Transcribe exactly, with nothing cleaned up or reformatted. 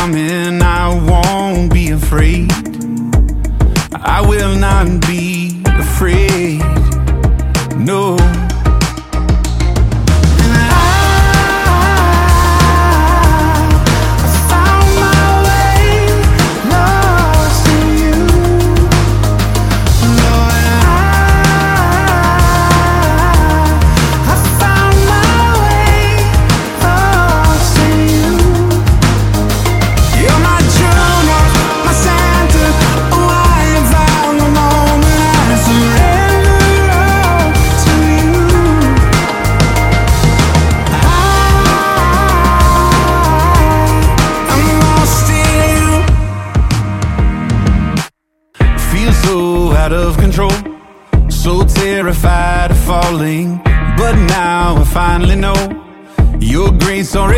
coming, I won't be afraid. I will not be afraid, no. So out of control, so terrified of falling, but now I finally know your grace already